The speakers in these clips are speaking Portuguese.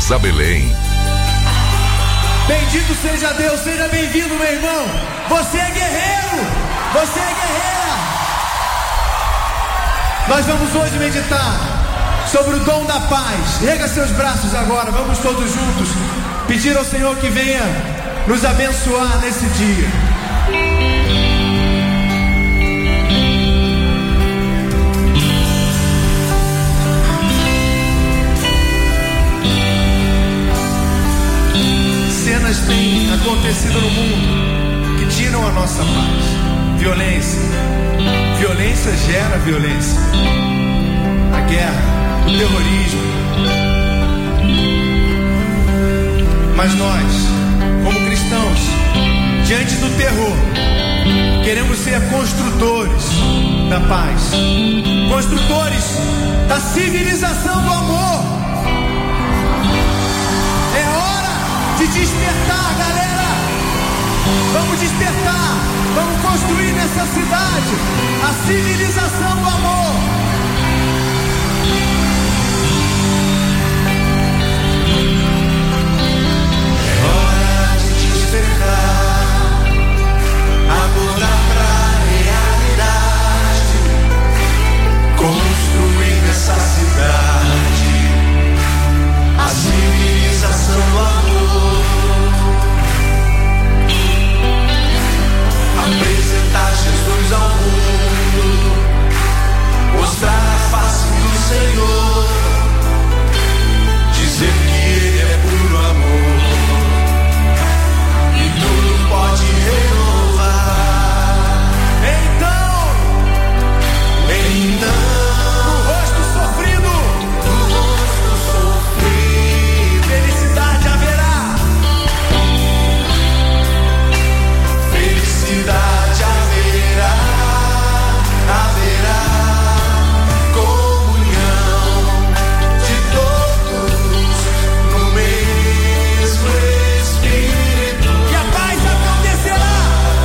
Vamos a Belém. Bendito seja Deus, seja bem-vindo, meu irmão. Você é guerreiro, você é guerreira. Nós vamos hoje meditar sobre o dom da paz. Erga seus braços agora, vamos todos juntos pedir ao Senhor que venha nos abençoar nesse dia. Cenas têm acontecido no mundo que tiram a nossa paz. Violência. Violência gera violência. A guerra, o terrorismo. Mas nós, como cristãos, diante do terror, queremos ser construtores da paz, construtores da civilização do amor. É hora de despertar, galera. Vamos despertar, vamos construir nessa cidade a civilização do amor. É hora de despertar, acordar pra realidade, construir nessa cidade a civilização do amor. Apresentar Jesus ao mundo, mostrar a face do Senhor, dizer que Ele é puro amor e tudo pode renovar. Então, no rosto sofrido, felicidade haverá. Felicidade haverá comunhão de todos no mesmo Espírito. E a paz acontecerá.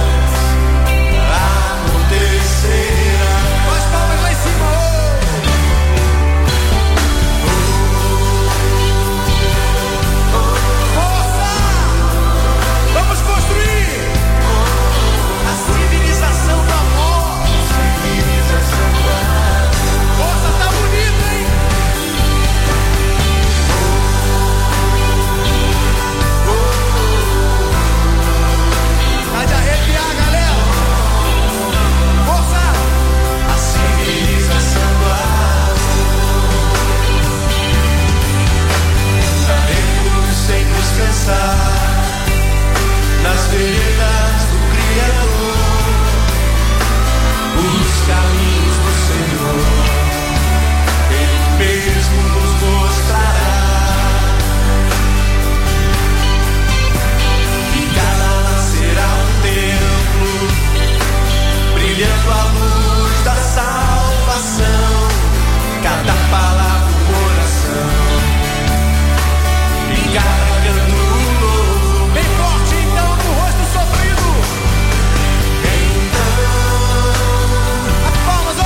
Com as palmas lá em cima. Força! Vamos construir a civilização do amor. Força, tá bonito, hein? Tá de arrepiar, galera. Força! A civilização do amor. Caminhamos sem nos cansar nas veredas do Criador, os caminhos do Senhor, Ele mesmo nos mostrará. E cada nascerá um templo, brilhando a luz da salvação, cada palavra um coração, e cada canto um louvo. Bem forte então no rosto sofrido. Então, as palmas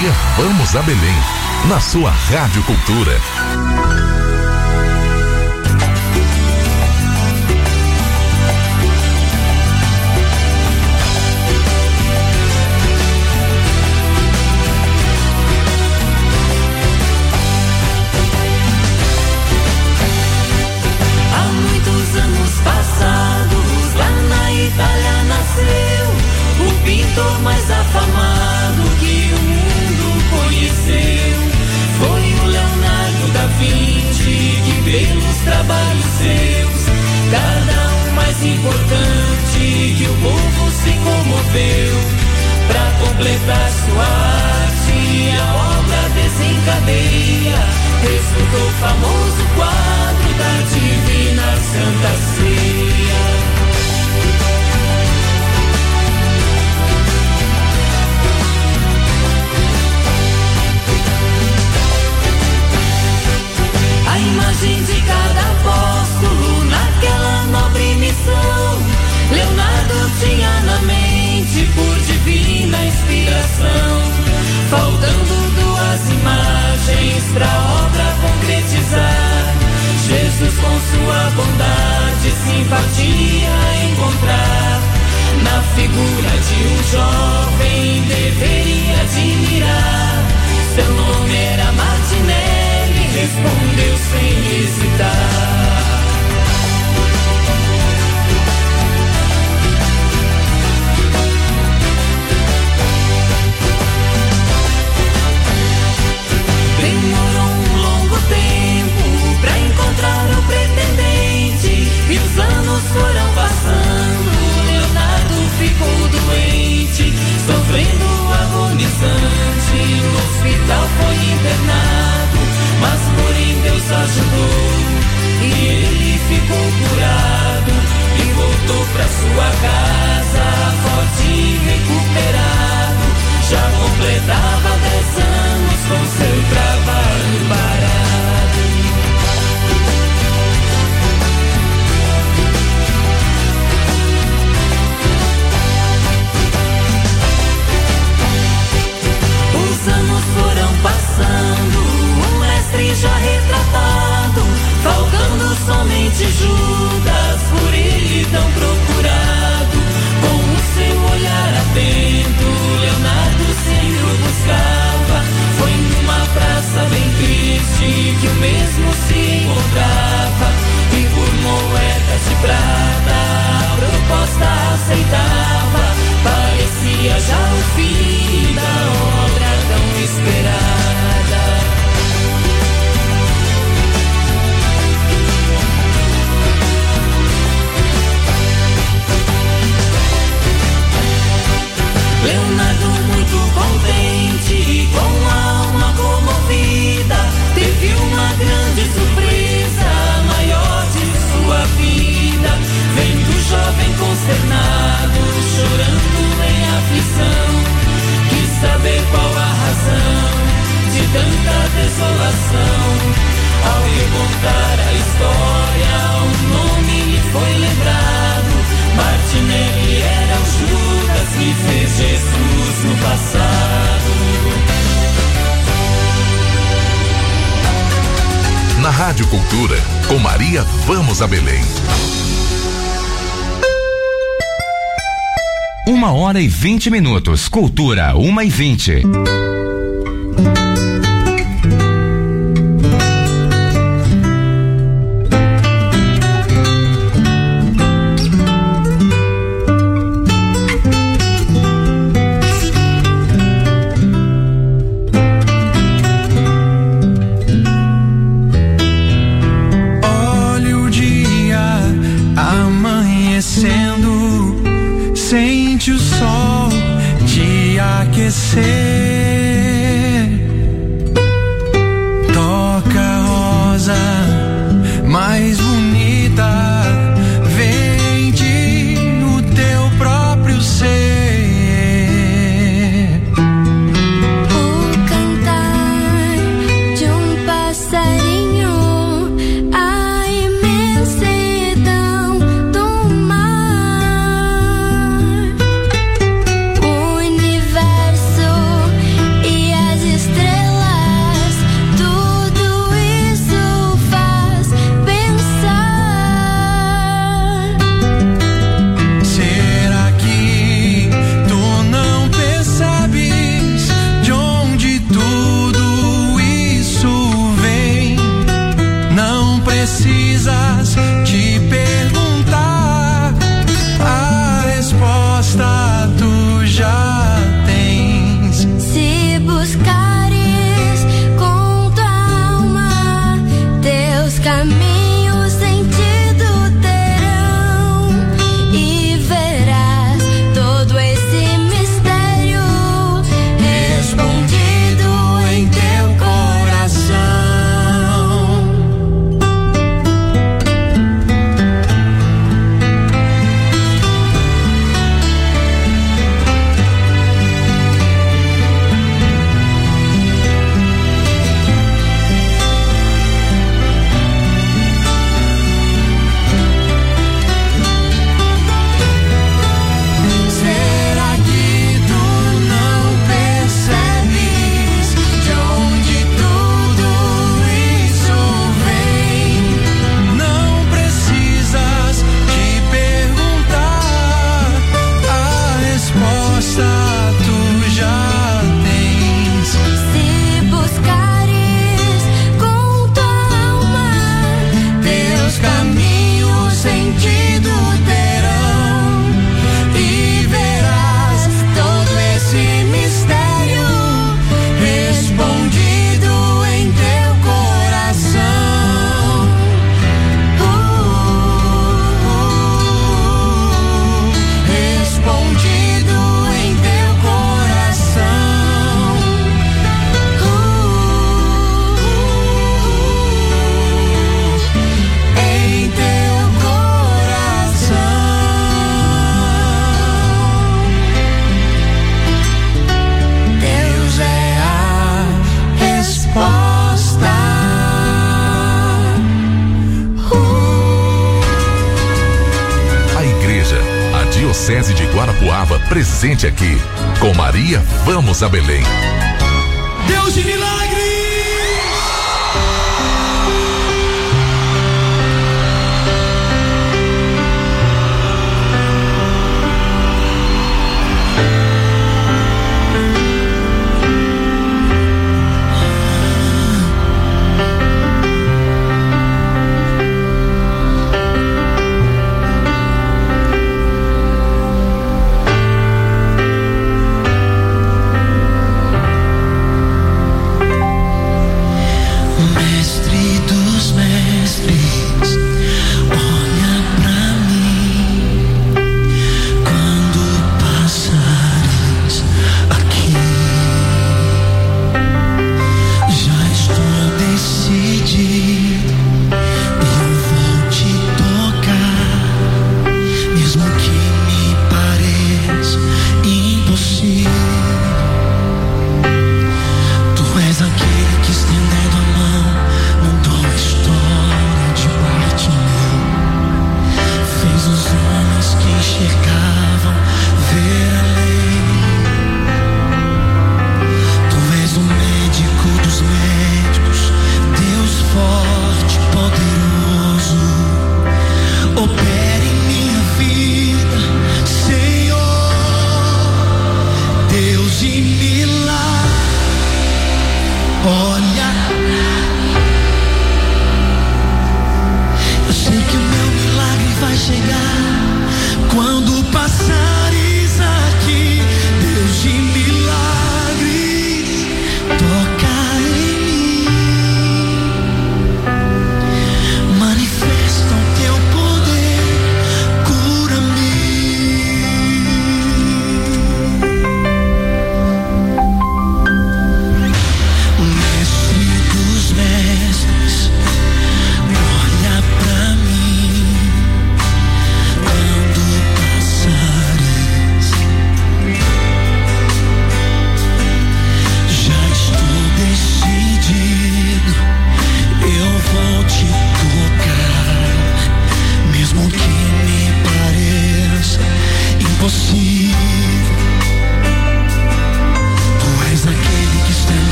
Maria, vamos a Belém, na sua Rádio Cultura. Itália nasceu o pintor mais afamado que o mundo conheceu. Foi o Leonardo da Vinci, que pelos trabalhos seus, cada um mais importante, que o povo se comoveu. Pra completar sua arte, a obra desencadeia. Resultou o famoso quadro da Divina Santa Ceia. A imagem de cada apóstolo naquela nobre missão, Leonardo tinha na mente por divina inspiração. Faltando duas imagens pra obra concretizar, Jesus com sua bondade e simpatia encontrar. Na figura de um jovem deveria admirar. Seu nome era Martinelli, respondeu sem hesitar. Demorou um longo tempo pra encontrar o pretendente, e os anos foram passando. Leonardo ficou doente, sofrendo agonizante. No hospital foi internado, mas porém Deus ajudou, e ele ficou curado e voltou pra sua casa, forte e recuperado. Já completava 10 anos com seu trabalho parado. Os anos foram passando, o mestre já retratado, faltando somente Judas, por ele tão procurado. Com o seu olhar atento, Leonardo sempre o buscava. Foi numa praça bem triste que o mesmo se encontrava, e por moedas de prata a proposta aceitava. Parecia já o fim da obra tão esperada. Leonardo, muito contente, com a alma comovida, teve uma grande surpresa, a maior de sua vida. Vendo o jovem consternado, chorando em aflição, quis saber qual a razão de tanta desolação. Ao recontar a história, um nome lhe foi lembrado. Martinelli era o Judas que fez Jesus no passado. Na Rádio Cultura, com Maria, vamos a Belém. 1h20. Cultura 1h20. Sente o sol te aquecer, toca a rosa mais bonita, vende o teu próprio ser. O cantar de um passarinho, a imensidão do mar, o universo Itapuava presente aqui. Com Maria, vamos a Belém. Deus de milagres!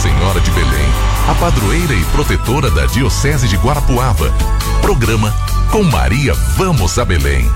Senhora de Belém, a padroeira e protetora da Diocese de Guarapuava. Programa Com Maria Vamos a Belém.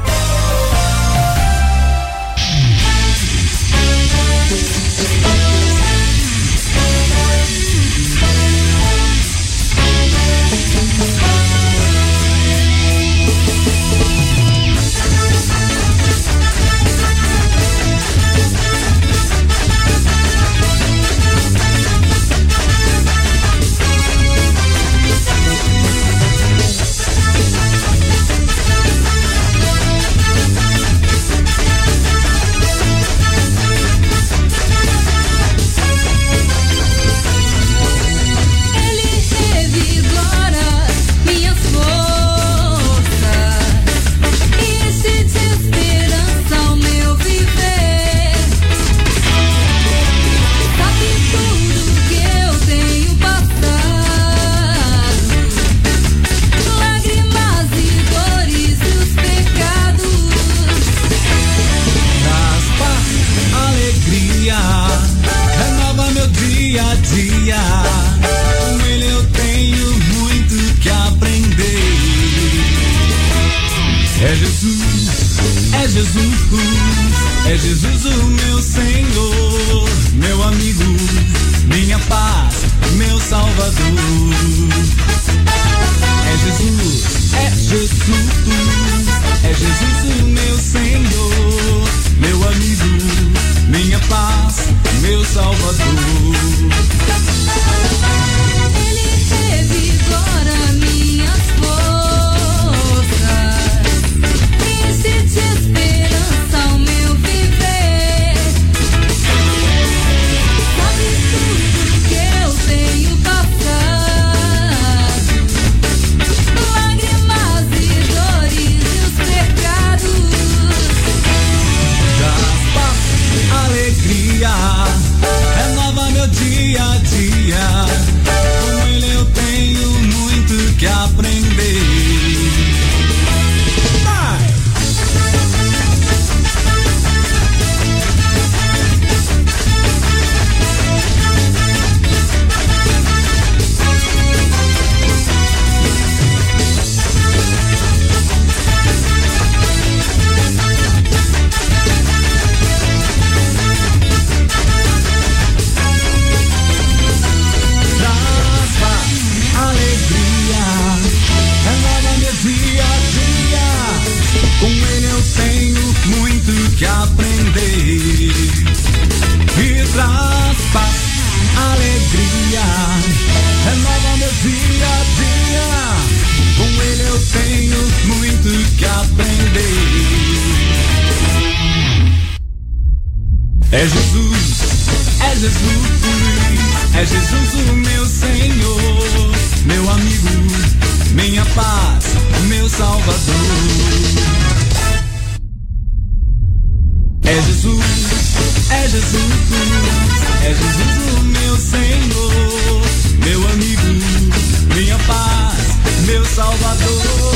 É Jesus o meu Senhor, meu amigo, minha paz, meu Salvador. É Jesus, é Jesus, é Jesus o meu Senhor, meu amigo, minha paz, meu Salvador. Ele revigora minhas forças, enche de esperança o meu viver. Sabe tudo que eu tenho passado, lágrimas e dores e os pecados. Traz paz, alegria, renova meu dia a dia. Com ele eu tenho muito que aprender. Com ele eu tenho muito que aprender. E traz paz, alegria, renova meu dia a dia. Com ele eu tenho muito que aprender. É Jesus, é Jesus, é Jesus o meu Senhor, meu amigo, minha paz, meu Salvador. É Jesus, é Jesus, é Jesus o meu Senhor, meu amigo, minha paz, meu Salvador.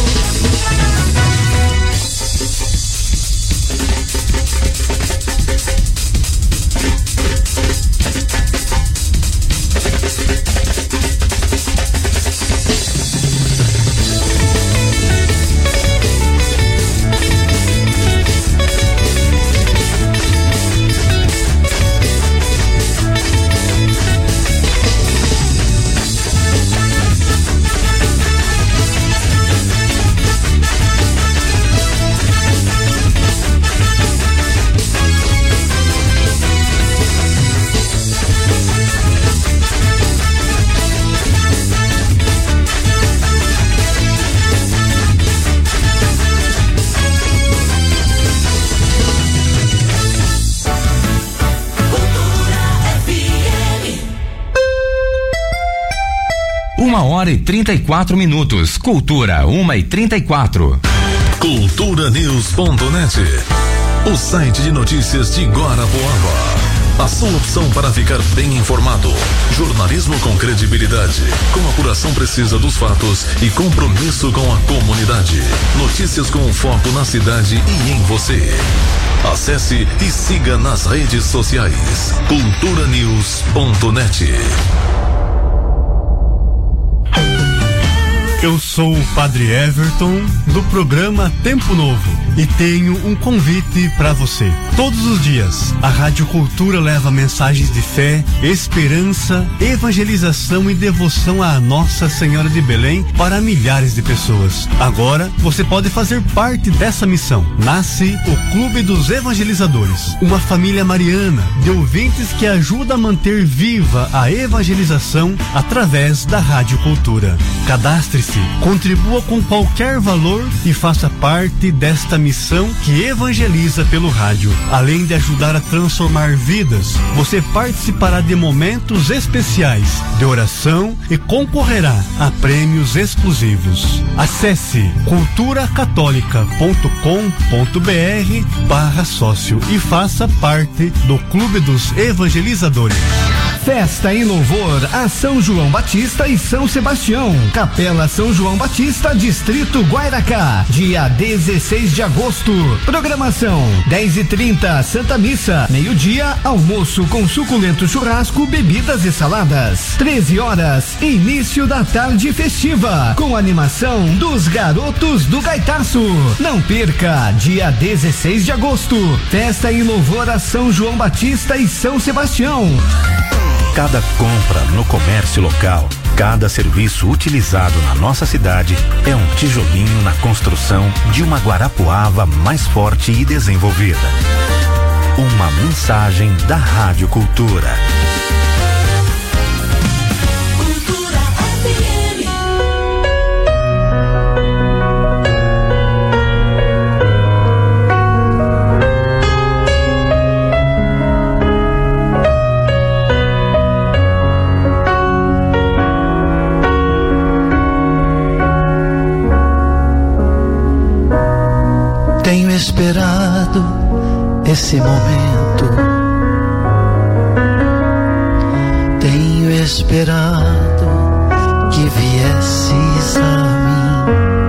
1h34. Cultura 1h34. Culturanews.net, o site de notícias de Guarapuava. a sua opção para ficar bem informado. Jornalismo com credibilidade, com apuração precisa dos fatos e compromisso com a comunidade. Notícias com foco na cidade e em você. Acesse e siga nas redes sociais. culturanews.net. Eu sou o Padre Everton, do programa Tempo Novo, e tenho um convite para você. Todos os dias, a Rádio Cultura leva mensagens de fé, esperança, evangelização e devoção à Nossa Senhora de Belém para milhares de pessoas. Agora, você pode fazer parte dessa missão. Nasce o Clube dos Evangelizadores, uma família mariana de ouvintes que ajuda a manter viva a evangelização através da Rádio Cultura. Cadastre-se, contribua com qualquer valor e faça parte desta missão que evangeliza pelo rádio. Além de ajudar a transformar vidas, você participará de momentos especiais de oração e concorrerá a prêmios exclusivos. Acesse culturacatólica.com.br/sócio e faça parte do Clube dos Evangelizadores. Festa em louvor a São João Batista e São Sebastião. Capela São João Batista, Distrito Guairacá, dia 16 de agosto. Programação: 10h30, Santa Missa. Meio-dia, almoço com suculento churrasco, bebidas e saladas. 13 horas, início da tarde festiva, com animação dos Garotos do Gaitaço. Não perca, dia 16 de agosto. Festa em louvor a São João Batista e São Sebastião. Cada compra no comércio local, cada serviço utilizado na nossa cidade é um tijolinho na construção de uma Guarapuava mais forte e desenvolvida. Uma mensagem da Rádio Cultura. Tenho esperado esse momento, tenho esperado que viesses a mim,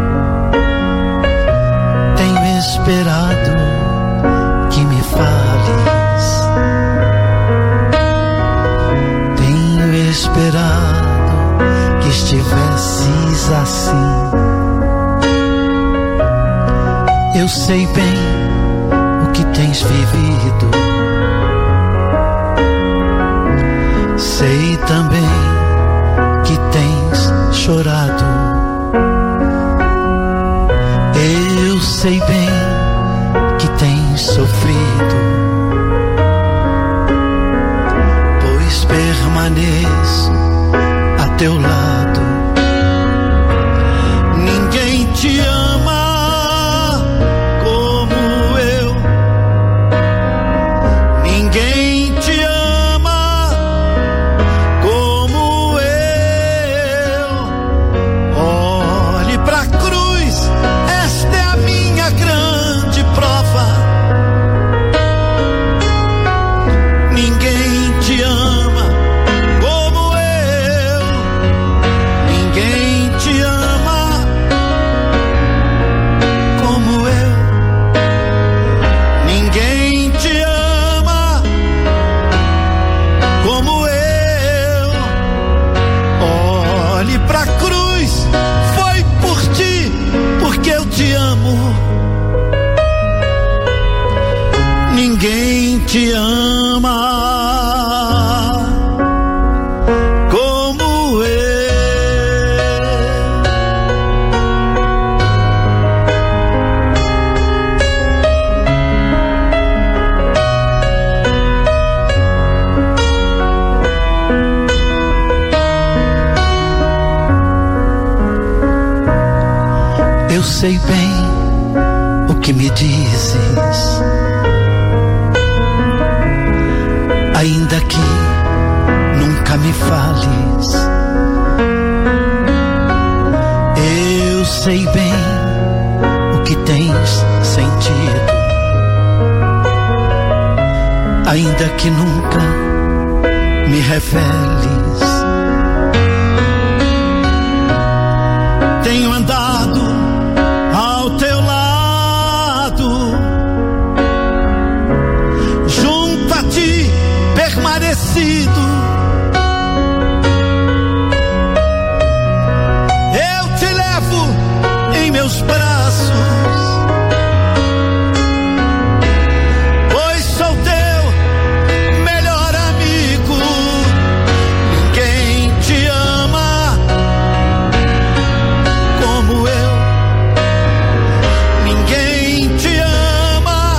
tenho esperado que me fales, tenho esperado que estivesses assim. Eu sei bem o que tens vivido, sei também que tens chorado. Eu sei bem que tens sofrido, pois permaneço a teu lado. Ninguém te ama te ama como eu. Eu sei bem o que me dizes, ainda que nunca me fales. Eu sei bem o que tens sentido, ainda ainda que nunca me reveles. Tenho andado ao teu lado, junto a ti permanecido. Eu te levo em meus braços, pois sou teu melhor amigo. Ninguém te ama como eu, ninguém te ama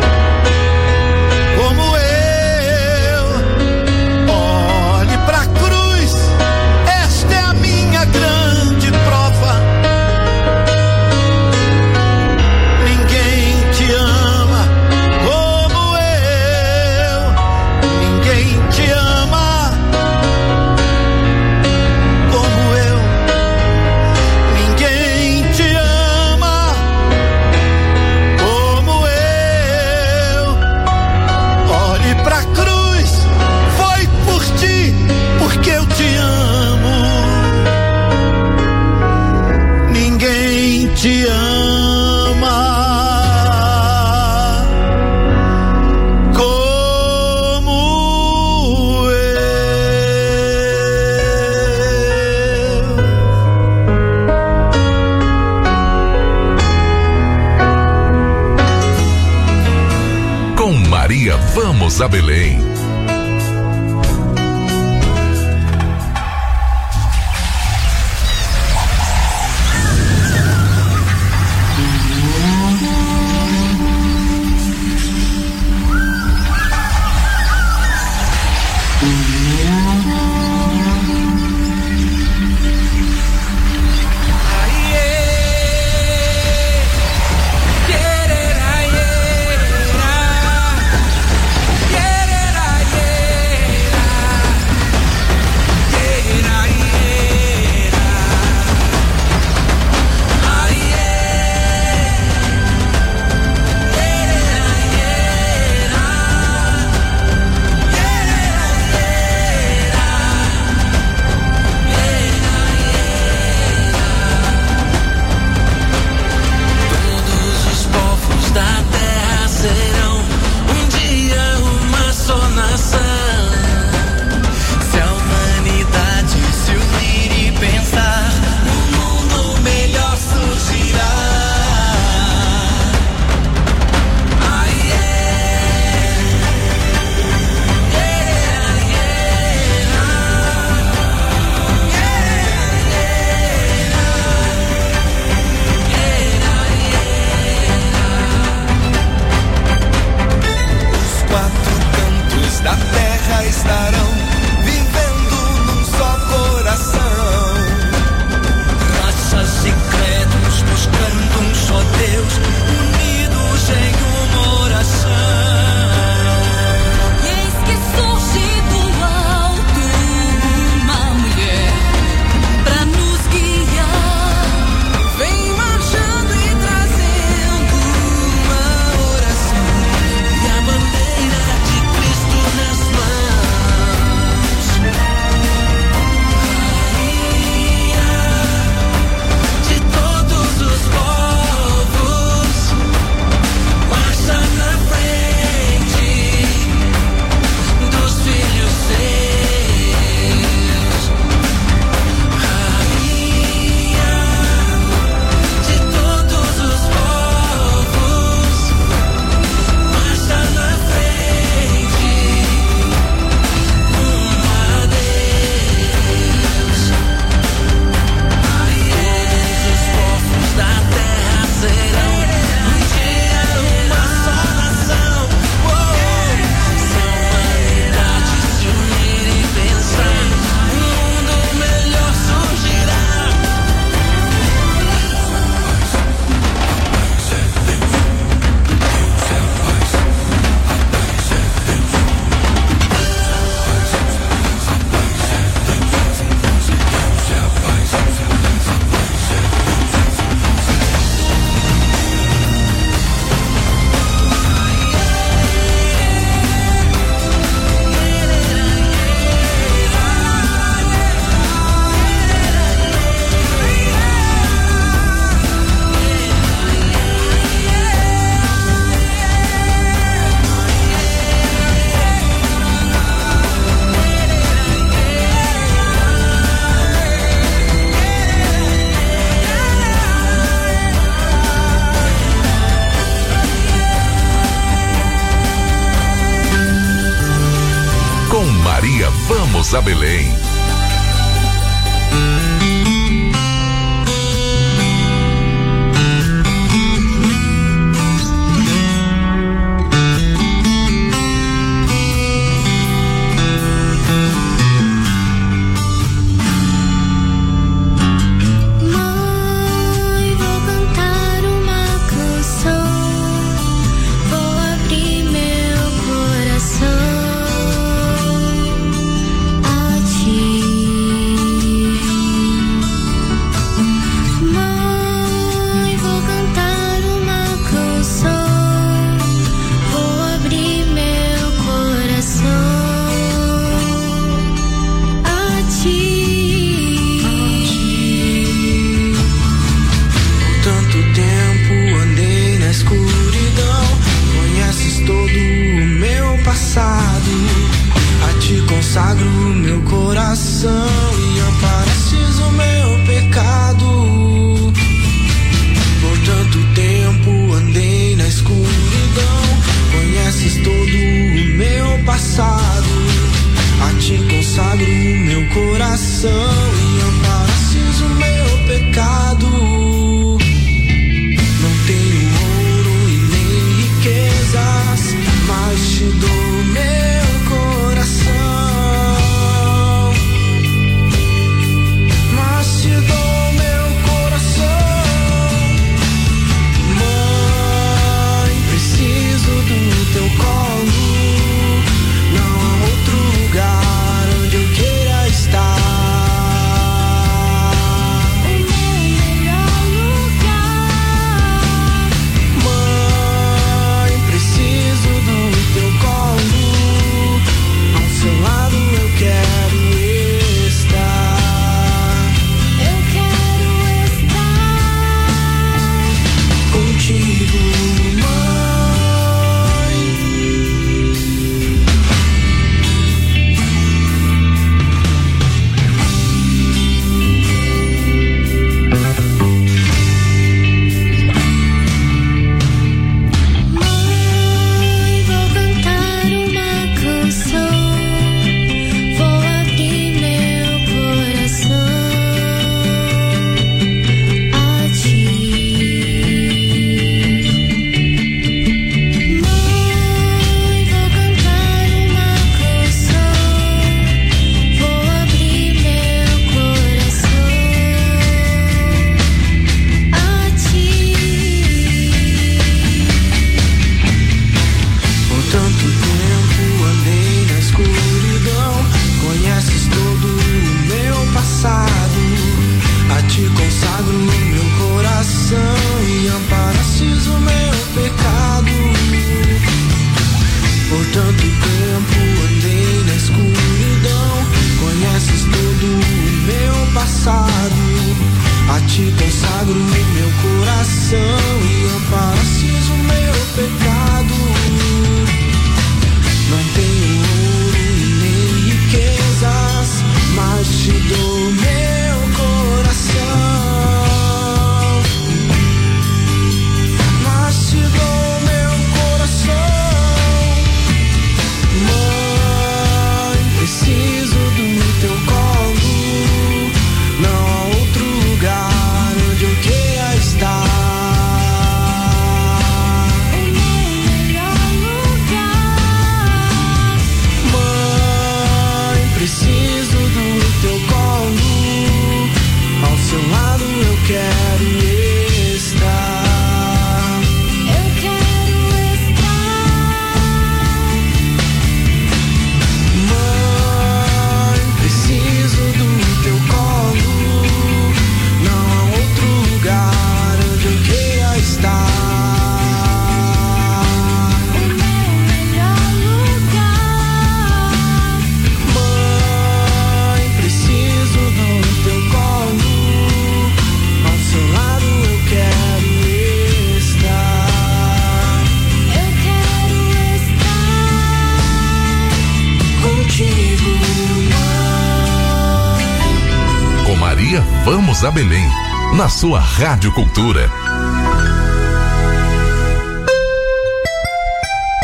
como eu. Olhe pra cruz, esta é a minha grande prova. Ninguém te ama como eu, ninguém te ama como eu, ninguém te ama como eu. Olhe pra cruz, foi por ti, porque eu te amo. Ninguém te ama como eu. Com Maria, vamos a Belém. Com Maria, vamos a Belém. Consagro meu coração e amparaste o meu pecado. Por tanto tempo andei na escuridão, conheces todo o meu passado. A ti consagro meu coração e amparaste o meu pecado. Não tenho ouro e nem riquezas, mas te dou meu coração. Vamos a Belém, na sua Rádio Cultura.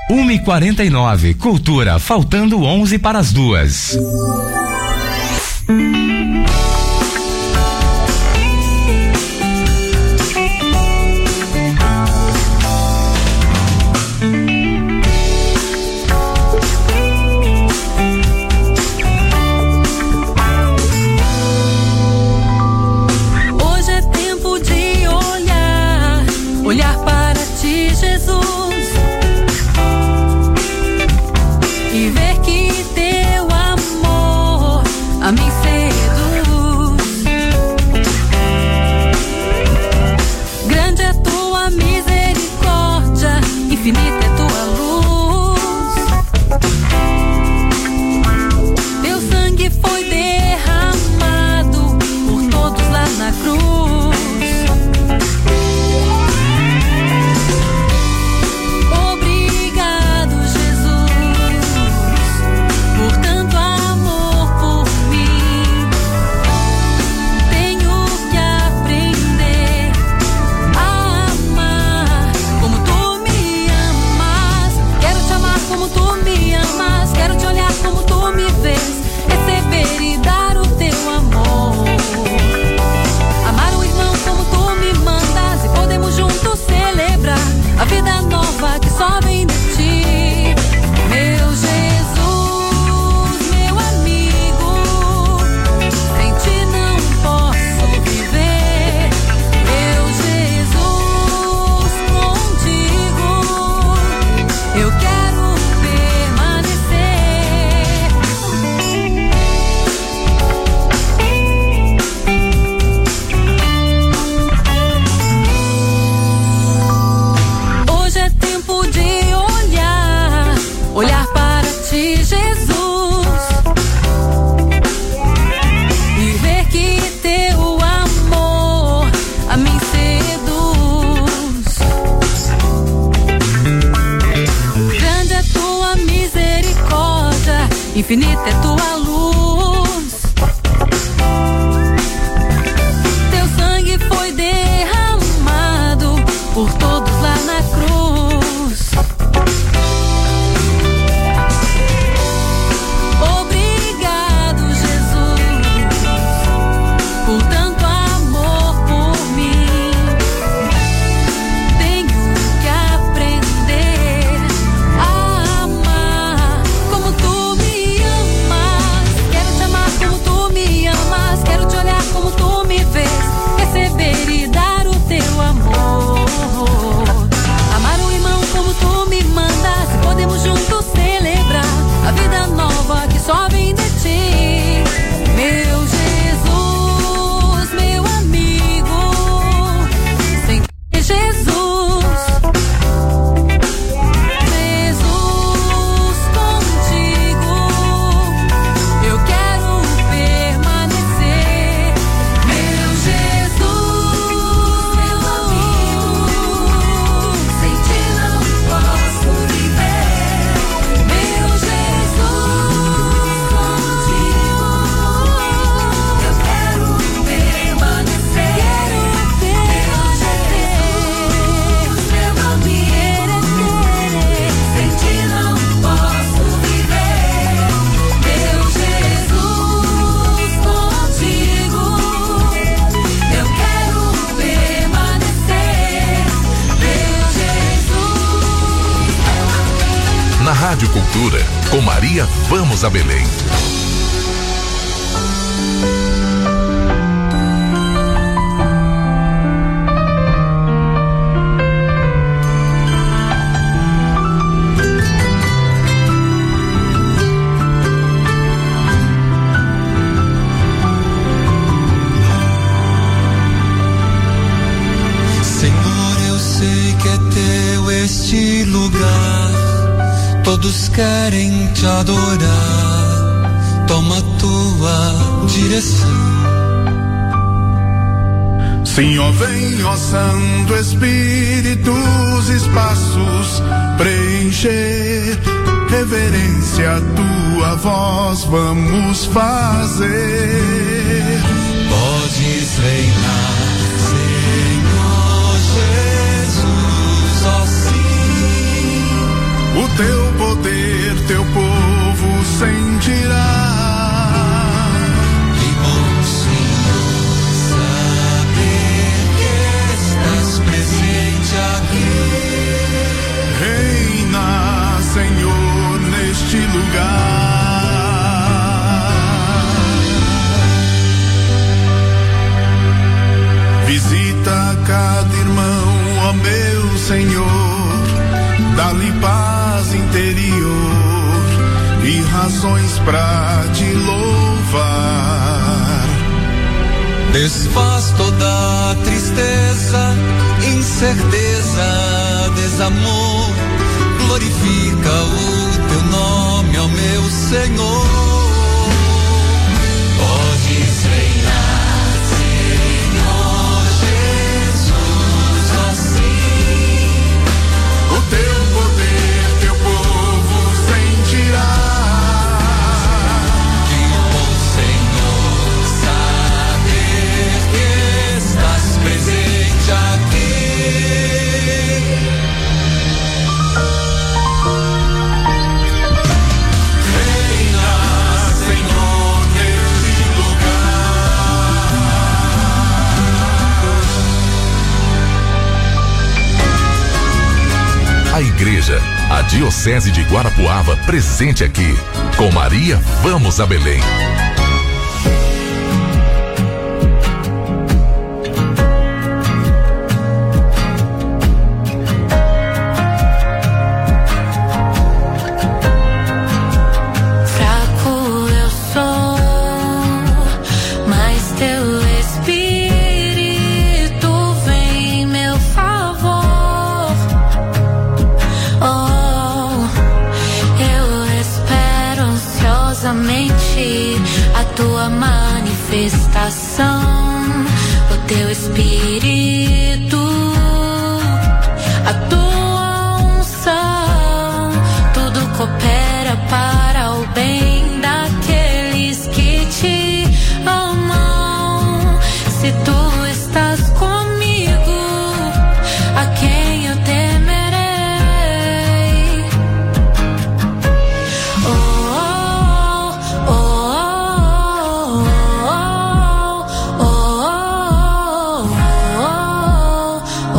1h49, Cultura, faltando 11 para as 2. Infinita é tua luz, teu sangue foi derramado por todos lá na cruz. Obrigado, Jesus, por tanto amor por mim. Tenho que aprender a amar como tu me amas. Quero te amar como tu me amas. Quero te olhar como tu me vês. Receber e dar o teu amor. Amar o irmão como tu me mandas. E podemos juntos celebrar a vida nova que só vem de ti. Meu Jesus, meu amigo, sem ti, Jesus. Jesus, contigo eu quero permanecer. Meu Jesus, meu amigo, sem ti não posso viver. Meu Jesus, contigo eu quero permanecer. Meu Jesus, meu amigo, sem ti não posso viver. Meu Jesus, contigo eu quero permanecer. Meu Jesus. Na Rádio Cultura, com Maria Vamos a Belém. Senhor, eu sei que é teu este lugar. Todos querem te adorar. Toma tua direção. Senhor, vem, ó Santo Espírito, os espaços preencher. Reverência à tua voz vamos fazer. Podes reinar, Senhor Jesus, ó sim. O teu teu povo sentirá. Que bom, Senhor, saber que estás presente aqui. Reina, Senhor, neste lugar. Visita cada irmão, ó meu Senhor, dá-lhe paz interior e razões pra te louvar. Desfaz toda tristeza, incerteza, desamor. Glorifica o teu nome, ó meu Senhor. Podes reinar, Senhor Jesus, assim. O teu poder, teu povo sentirá. Que bom, Senhor, saber que estás presente aqui. Reina, Senhor, neste lugar. A igreja, a Diocese de Guarapuava, presente aqui. Com Maria, vamos a Belém. Fraco eu sou, mas teu Espírito vem em meu favor. Oh, eu espero ansiosamente a tua manifestação, o teu Espírito, a tua unção, tudo coopera para o bem daqueles que te amam. Se tu estás comigo, a quem eu temerei? Oh, oh, oh, oh, oh, oh, oh,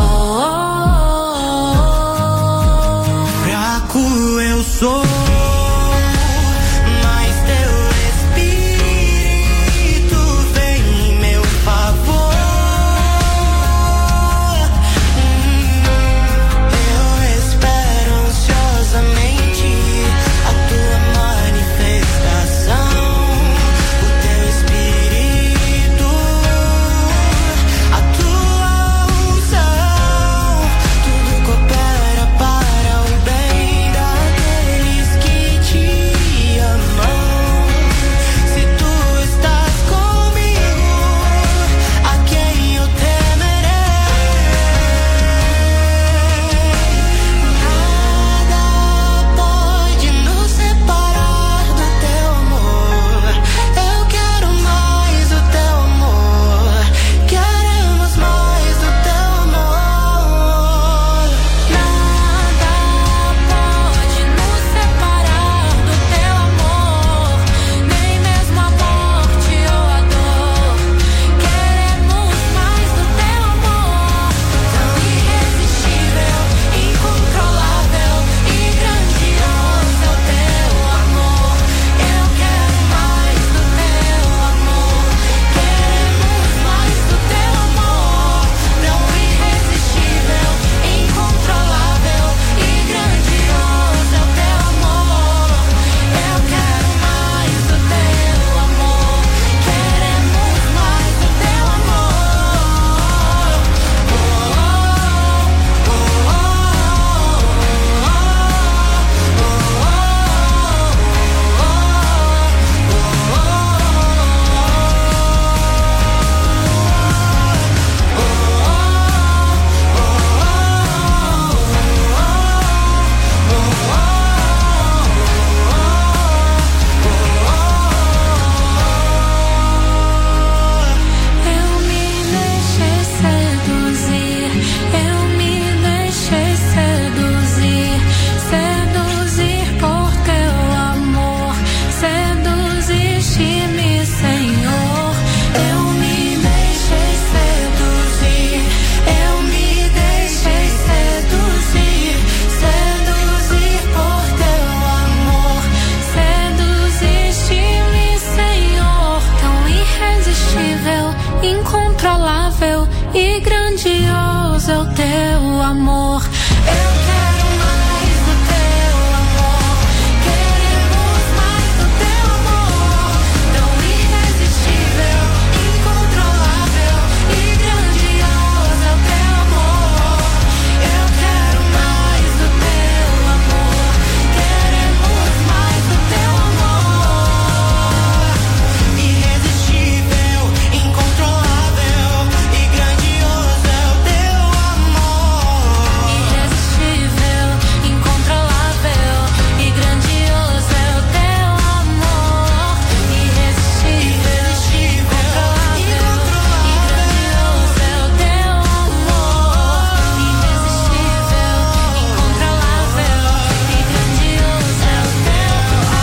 incontrolável e grandioso é o teu amor. Eu quero mais do teu amor, queremos mais do teu amor, tão irresistível, incontrolável e grandioso é o teu amor. Eu quero mais do teu amor, queremos mais do teu amor. Irresistível, incontrolável e grandioso é o teu amor. Irresistível, incontrolável e grandioso é o teu amor. Irresistível, incontrolável e grandioso é o teu amor. Irresistível, incontrolável e grandioso é o teu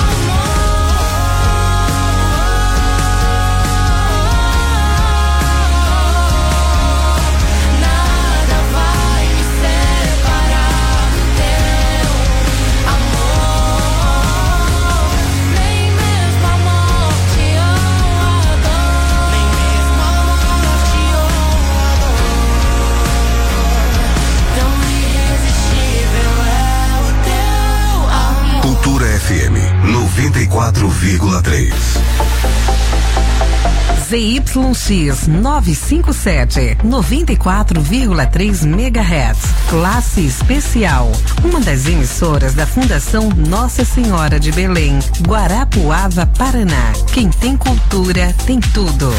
Nada vai me separar do teu amor, nem mesmo a morte ou a dor, nem mesmo a morte ou a dor. Tão irresistível é o teu amor. Cultura FM 94,3. ZYX 957, 94,3 MHz. Classe especial. Uma das emissoras da Fundação Nossa Senhora de Belém, Guarapuava, Paraná. Quem tem cultura, tem tudo.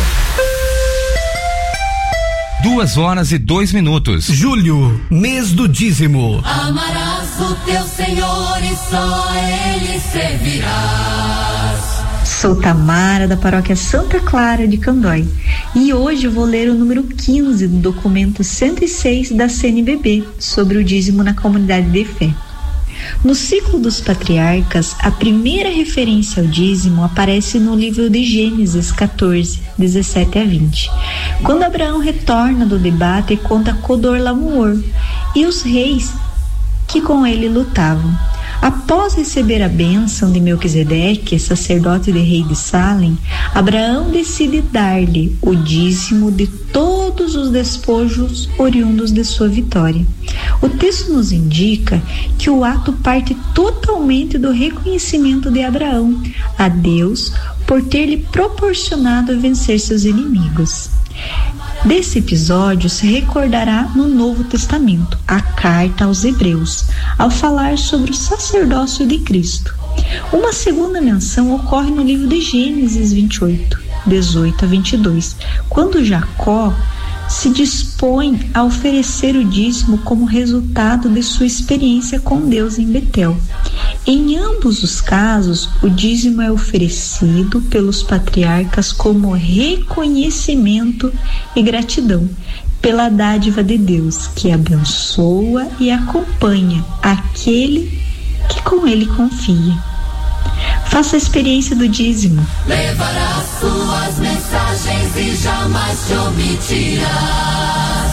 2h02. Julho, mês do dízimo. Amarás o teu Senhor e só Ele servirás. Sou Tamara, da paróquia Santa Clara de Candói, e hoje eu vou ler o número 15 do documento 106 da CNBB sobre o dízimo na comunidade de fé. No ciclo dos patriarcas, a primeira referência ao dízimo aparece no livro de Gênesis 14, 17 a 20, quando Abraão retorna do debate e conta Codorlaomer e os reis que com ele lutavam. Após receber a bênção de Melquisedeque, sacerdote de rei de Salem, Abraão decide dar-lhe o dízimo de todos os despojos oriundos de sua vitória. O texto nos indica que o ato parte totalmente do reconhecimento de Abraão a Deus por ter lhe proporcionado vencer seus inimigos. Desse episódio se recordará no Novo Testamento, a carta aos Hebreus, ao falar sobre o sacerdócio de Cristo. Uma segunda menção ocorre no livro de Gênesis 28, 18 a 22, quando Jacó se dispõe a oferecer o dízimo como resultado de sua experiência com Deus em Betel. Em ambos os casos, o dízimo é oferecido pelos patriarcas como reconhecimento e gratidão pela dádiva de Deus, que abençoa e acompanha aquele que com ele confia. Faça a experiência do dízimo. Levarás suas mensagens e jamais te omitirás.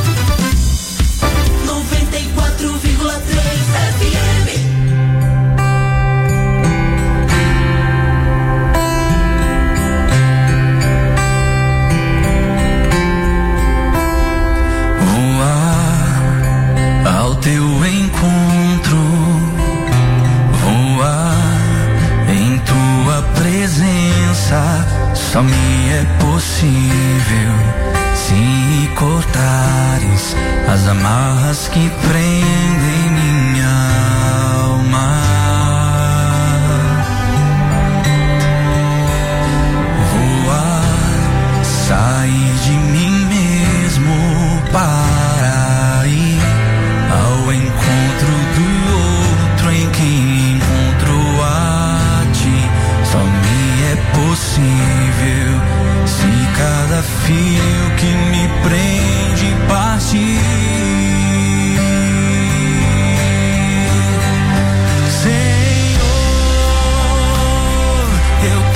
94,3 FM. Ao teu encontro, voar em tua presença, só me é possível se cortares as amarras que prendem minha alma. Voar, sair de mim mesmo para ir ao encontro do outro, em quem encontro a ti. Só me é possível se cada fio que me prende partir.